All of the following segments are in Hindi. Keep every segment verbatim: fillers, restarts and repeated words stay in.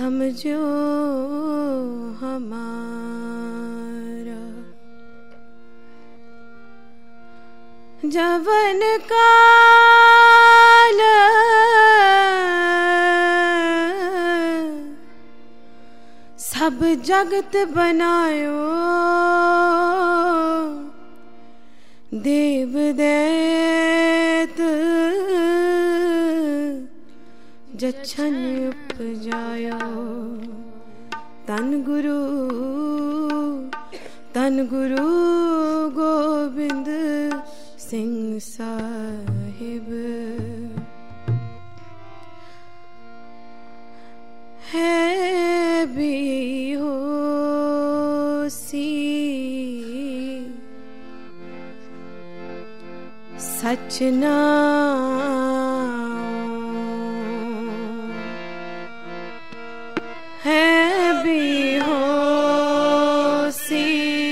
समझो हमारा जवन काल सब जगत बनायो देव दैत जछन उपजायो तन गुरु तन गुरु गोबिंद सिंह साहिब है भी होसी सच नाम है भी होसी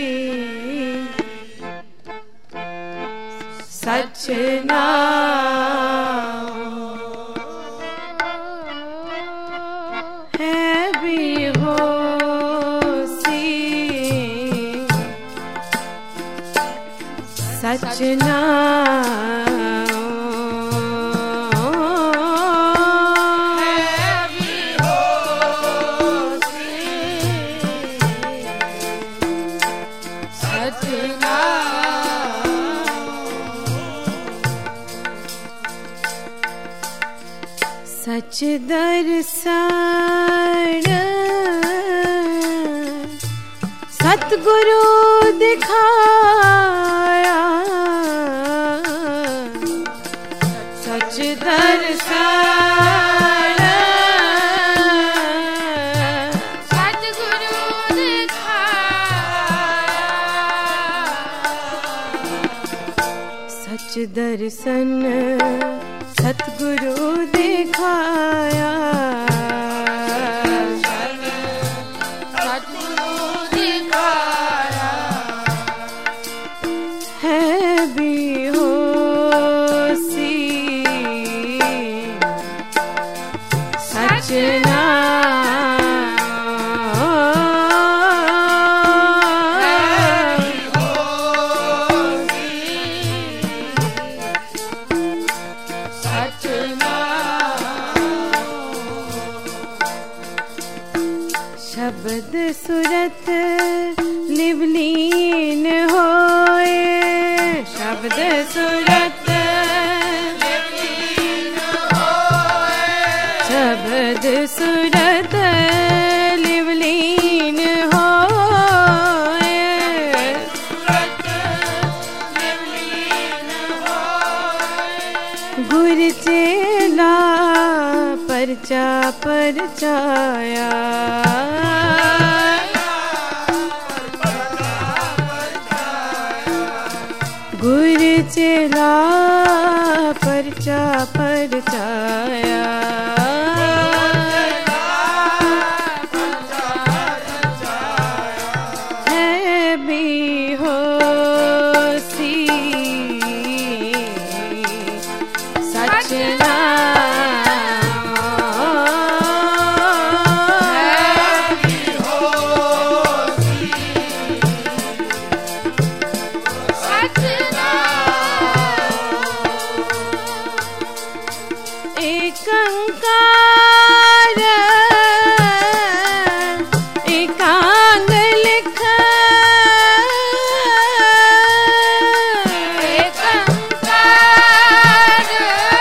सच नाम है भी होसी सच नाम सच दर्शन सतगुरु दिखाया सच दर्शन सतगुरु दिखाया सच दर्शन सतगुरु दिखाया सतगुरु दिखाया है भी होसी सच शब्द सुरत लिवलीन होए शब्द सुरत लिवलीन होए शब्द सुरत लिवलीन होए सुरत लिवलीन होए गुर चेला परचा परचाया गुर चेला परचा परचाया है भी होसी सच एकांकार एकांग लिख एकांकार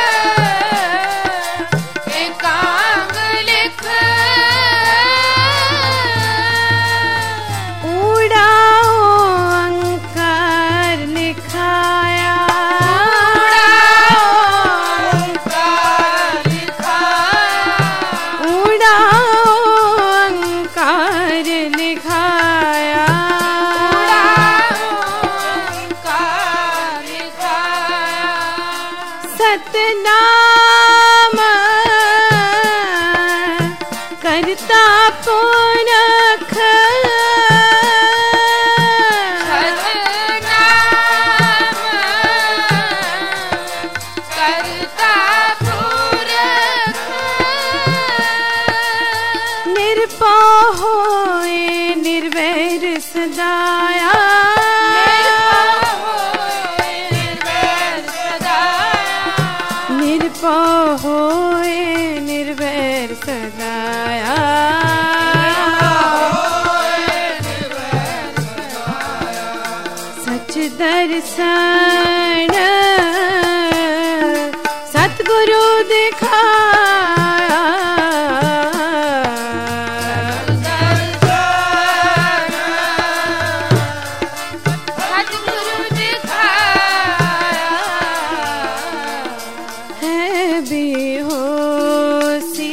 एकांग लिख उड़ाओ अंकार लिखाया सतनाम करता पुरख सतनाम करता पुरख दर्शन सतगुरु दिखाया, सतगुरु दिखाया है बेहोशी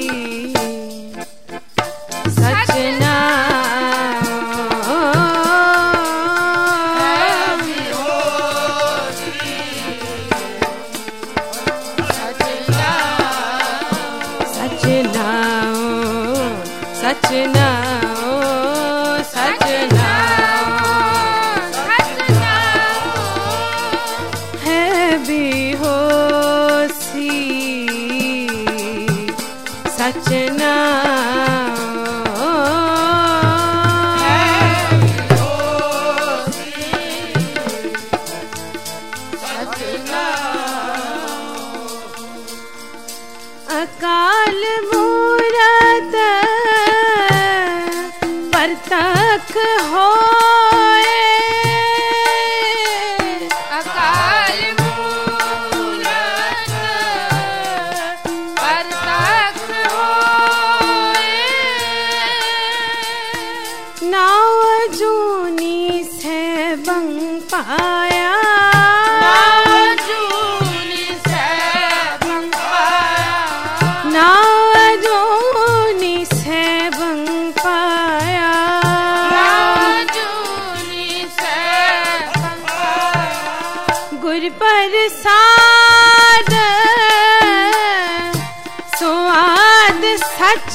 सचना सचना सचना है बेहोशी सचना अकाल मूरत परतख होए, अकाल मूरत परतख होए, नाव जूनी से बंग पाया, गुर प्रसाद स्वाद सच,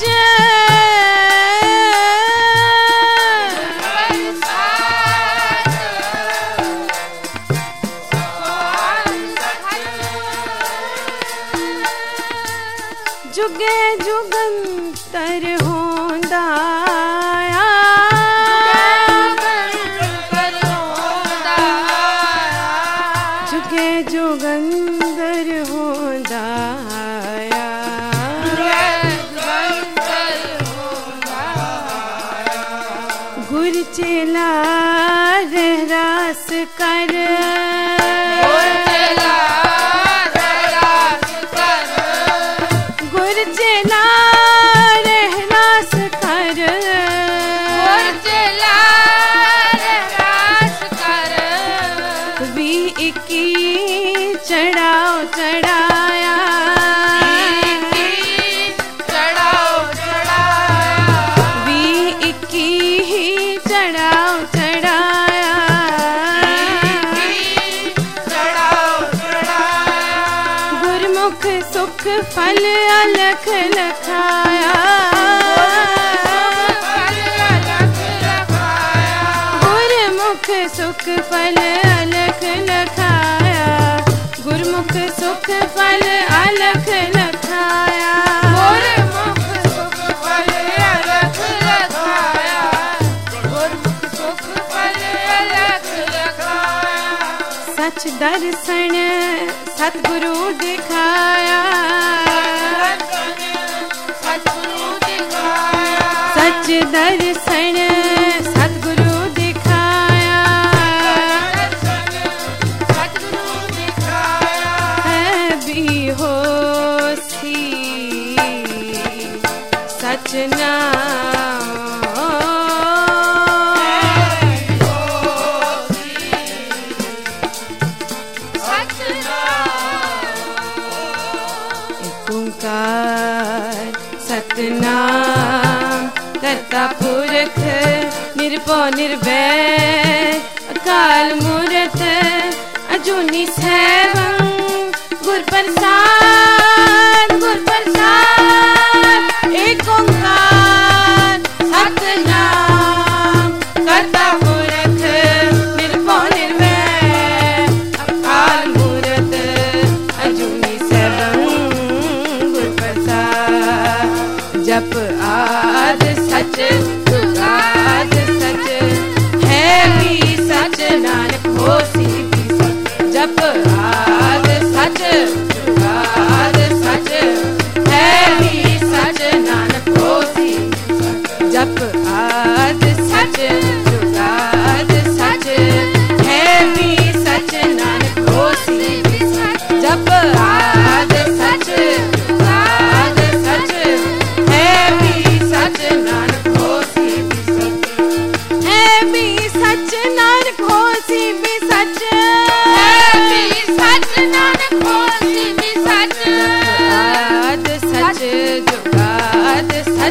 जुगे जुगंतर होंदा जोगंदर होंदाया, गुर चेला रहरास कर, गुर चेला रहरास कर, वी इक्की चढ़ाओ चढ़ाया, चढ़ाओ चढ़ाया वी इक्की चढ़ाओ चढ़ाया, चढ़ाओ चढ़ाया गुरमुख सुख फल अलख लखाया, गुरमुख सुख फल अलख लखाया, गुरमुख सुख फल अलख लखाया, गुरमुख सुख फल अलख लखाया, गुरमुख सुख फल अलख लखाया, सच दर्शन सतगुरु दिखाया, सतगुरु दिखाया, सच दर्शन सतगुरु दिखाया, सतगुरु दिखाया है बेहोशी सचना ओंकार सतनाम करता पुरख निर्भो निर्भय अकाल मूरत अजूनी सैभं गुर प्रसाद गुर प्रसाद एक ओंकार सतनाम करता पुरख निर्भो निर्भय अकाल मूरत अजूनी सैभं गुर प्रसाद जप आद सच जुगाद सच है भी सच नानक होसी भी सच जप आद सच जुगाद सच है भी सच नानक होसी जप आद सच जुगाद सच है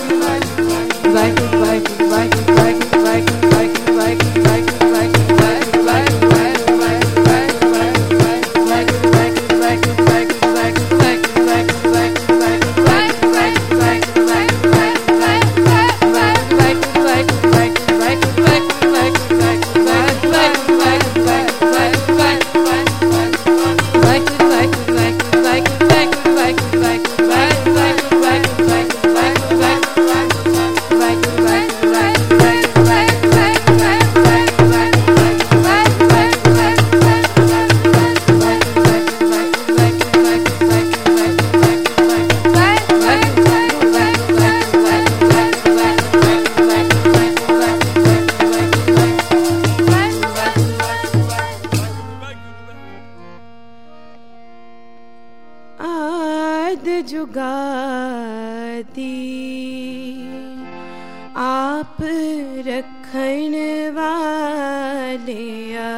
जुगादी आप रखण वालिया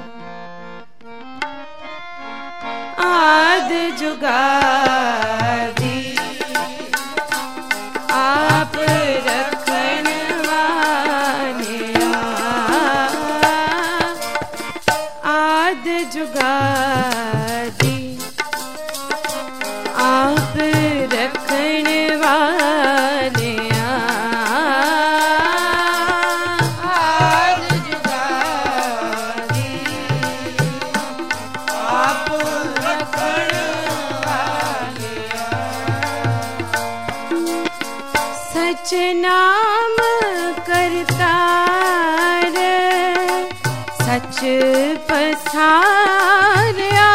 आद जुगादी आप रखण वालिया आद जुगादी आप रखण वालिया आद जुगादी आप रखण वालिया सच नाम करतार सच पसारया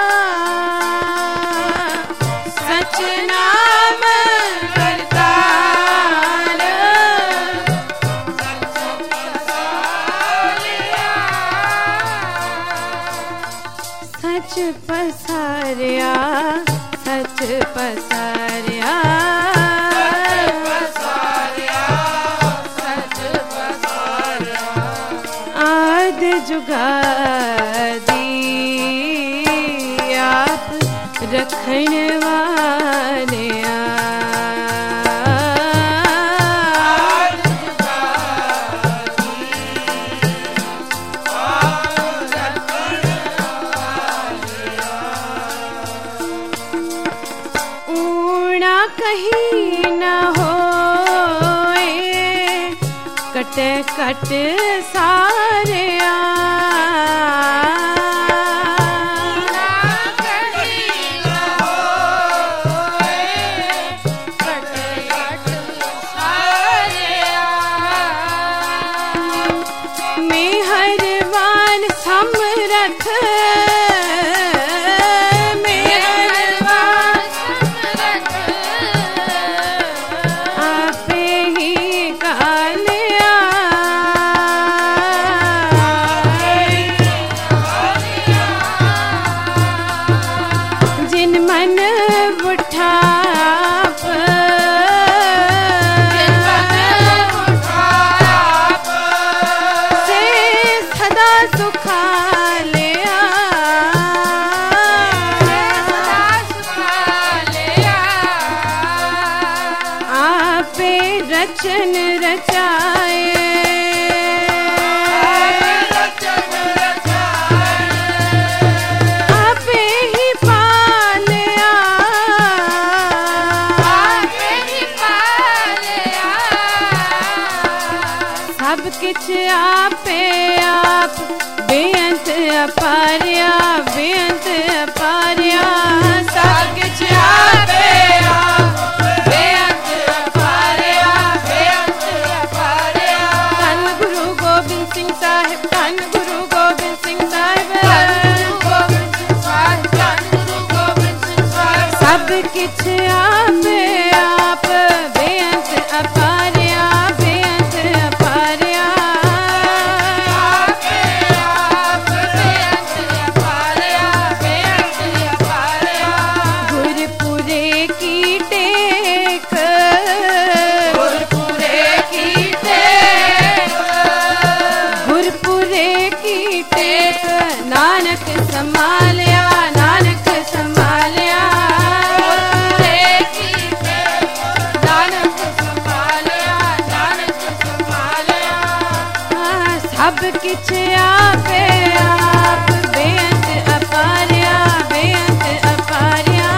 सच नाम करतार सच पसारया सच पसारया आद जुगादी आप रखण वालिया ऊना कहीं न होए कट कट सारिया मेहरबान समरथ मेहरबान समरथ आपे ही कालिया जिन मन बुठा रचन रचाए आपे ही पालिया आपे ही पालिया सब किछ आपे आप बेअंत अपारिया बेअंत अपारिया सब किछ आपे आप बेअंत अपारिया बेअंत अपारिया तन सब किछ आपे आप बेअंत अपारिया बेअंत अपारिया आपे आप बेअंत अपारिया बेअंत अपारिया गुरपुरे की टेक गुरपुरे की टेक गुरपुरे की टेक नानक संभालिया नानक संभालिया गुरपुरे की टेक नानक संभालिया नानक संभालिया सब किछ आपे आप बेअंत अपारिया बेअंत अपारिया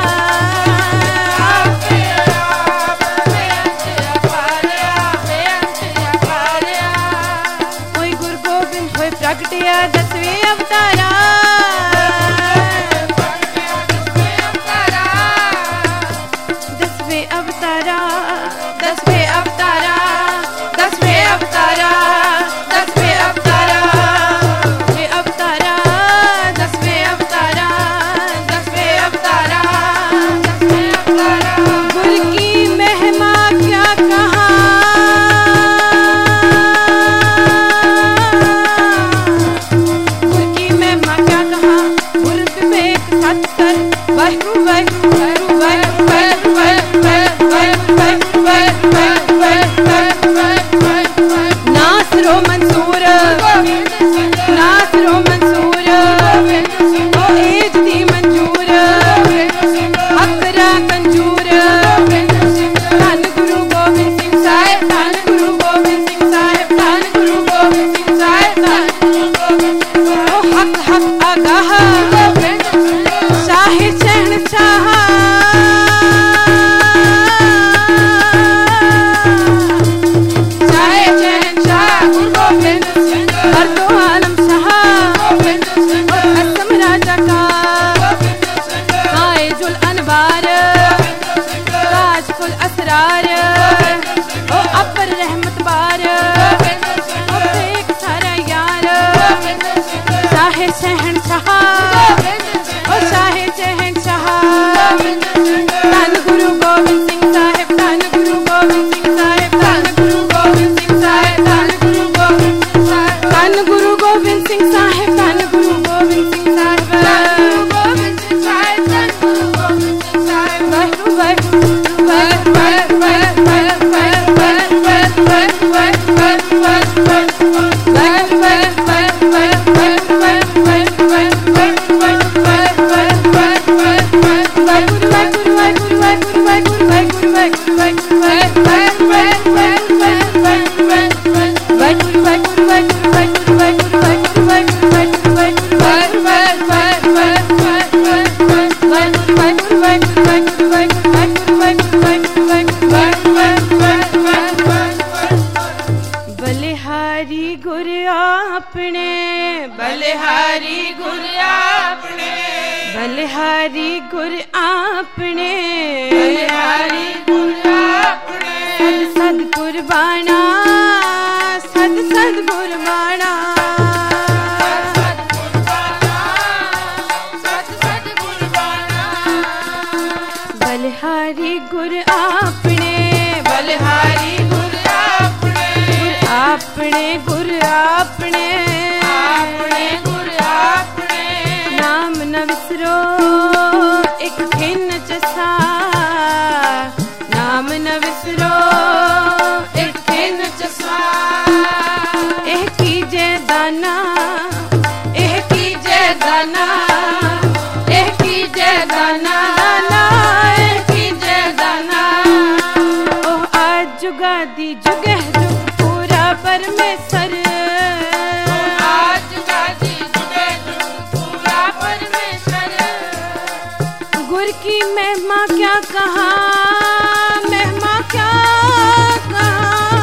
आपे आप बेअंत अपारिया बेअंत अपारिया कोई गुरु गोबिंद होए प्रगटिया दसवें अवतारा दसवें अवतारा दसवें अवतारा दसवें अवतारा दसवें अवतारा दसवें अवतारा दसवें अवतारा दसवें अवतारा दसवें अवतारा गुरु की महिमा क्या कहा गुरु की महिमा क्या कहा गुरु विवेक सत्तर वाहिगुरु वाहिगुरु वाहिगुरु वाहिगुरु वाहिगुरु वाहिगुरु वाहिगुरु वाहिगुरु वाहिगुरु नासरो मंसूर नासरो मंसूर ओ एज दी मंजूर अकरा कंजूर धन गुरु गोबिंद सिंह साहिब धन गुरु गोबिंद सिंह साहिब धन गुरु गोबिंद सिंह साहिब धन गुरु गोबिंद सिंह साहिब ओ हक हक आगाह शाह शहनशाह शाह शहनशाह गुरु गोबिंद सिंह मर्दो आलम शाह गोबिंद सिंह असम राजा का गोबिंद सिंह ताजुल अनवार ताज कुल असरार ओ अपर रहमत बार गोबिंद सिंह ओ एक सारा यार गोबिंद सिंह शाह शहनशाह गोबिंद सिंह ओ शाह शहनशाह गोबिंद सिंह धन गुरु गोबिंद सिंह साहिब धन गुरु गोबिंद सिंह साहिब धन गुरु गोबिंद सिंह साहिब धन गुरु गोबिंद सिंह साहिब धन गुरु गोबिंद सिंह साहिब धन गुरु गोबिंद सिंह साहिब गुरु गोबिंद सिंह साहिब धन गुरु गोबिंद सिंह साहिब वाहिगुरु वाहिगुरु वाहिगुरु वाहिगुरु वाहिगुरु वाहिगुरु वाहिगुरु वाहिगुरु बलिहारी गुर आपने बलिहारी गुर आपने बलिहारी गुर आपने बलिहारी गुर आपने सद सद कुर्बाना सद सद कुर्बाना सत गुरबाना सत सत गुरबाना बलिहारी गुर आपने बलिहारी गुर आपने आपने गुर आपने आपने गुर आपने नाम न विसरो एक खिन चसा नाम न विसरो एक खिन चसा एह कीजे दाना एह कीजे दाना एह कीजे दाना दाना एह कीजे दाना ओह आज जुगादी जुगह जुग पूरा परमेश्वर आज गाजी जुगे जुग पूरा परमेश्वर गुर की महिमा क्या कहा महिमा क्या कहा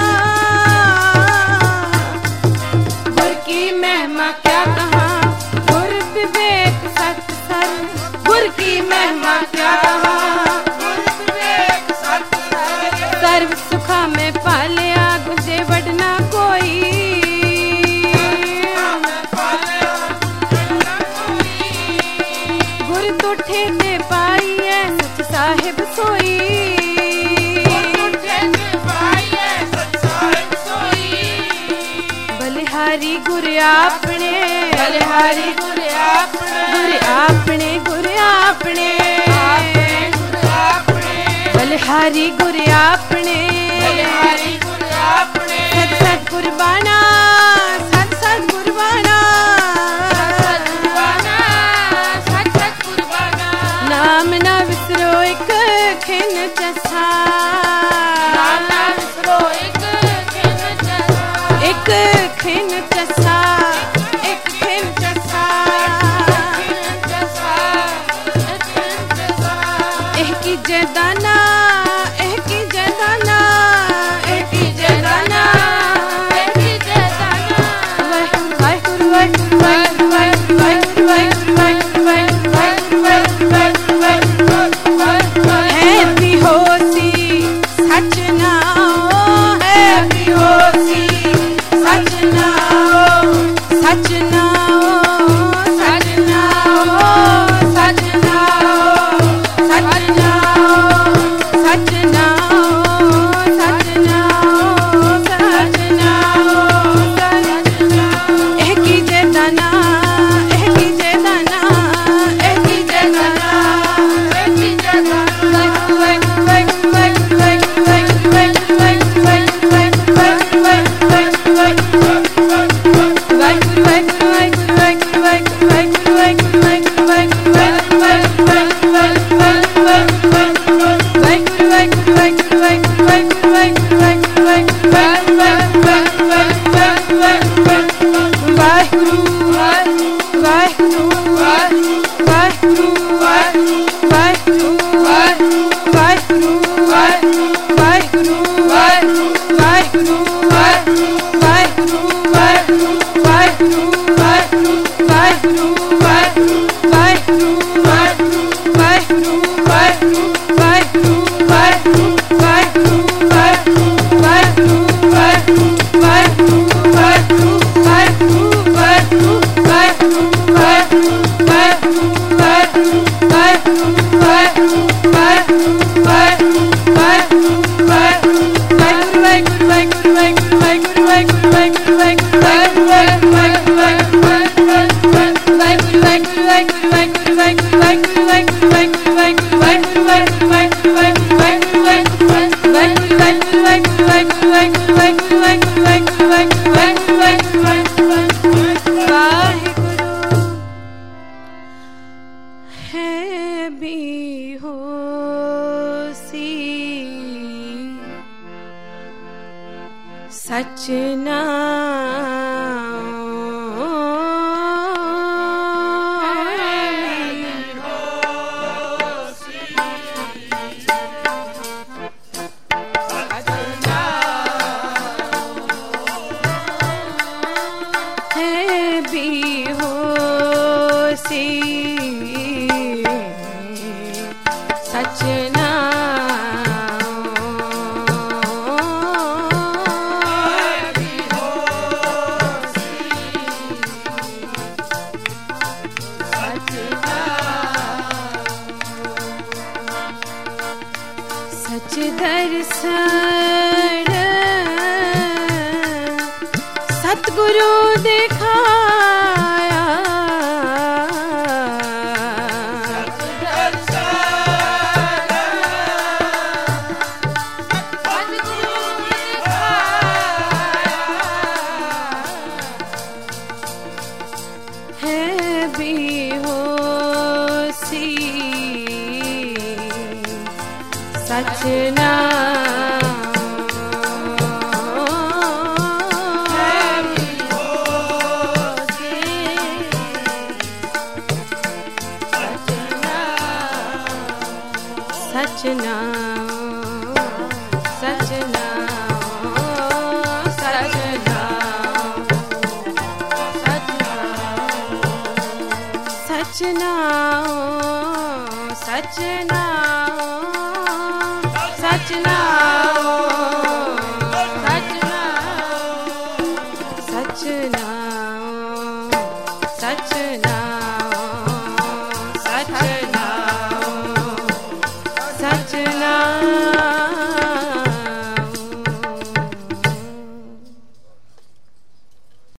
गुर की महिमा क्या कहा गुर विवेक सत सर गुर की महिमा क्या कहा गुर विवेक सत सर्व सुखा में पालिया गुजे वडना कोई गुर तो ठेके पाइए सच साहिब सोई बलिहारी गुर आपने बलिहारी गुर आपने गुर आपने गुर आपने बलिहारी गुर आपने बलिहारी गुर आपने सत सत कुर्बाना सत सत कुर्बाना सत सत कुर्बाना नाम ना विसरो एक खिन चसा नाम ना विसरो एक खिन चसा एक खिन चसा एक खिन चसा एह की जदाना एह की जदाना एह की जदाना एक ही जदाना वाहिगुरु वाहिगुरु वाहिगुरु वाहिगुरु वाहिगुरु वाहिगुरु वाहिगुरु वाहिगुरु है भी होसी सच नाओ है भी होसी सच नाओ सच नाओ सच नाओ सच नाओ सच नाओ सच नाओ सच नाओ सच नाओ एह की जदाना एह की जदाना एह की जदाना एक ही जदाना सच नाम है भी होसी सच सच दर्शन सतगुरु दिखाया है भी होसी सच नाम सच नाम सच नाम सच नाम सच नाम सच नाम सच नाम सच नाम सच नाम सच नाम सच नाम सच नाम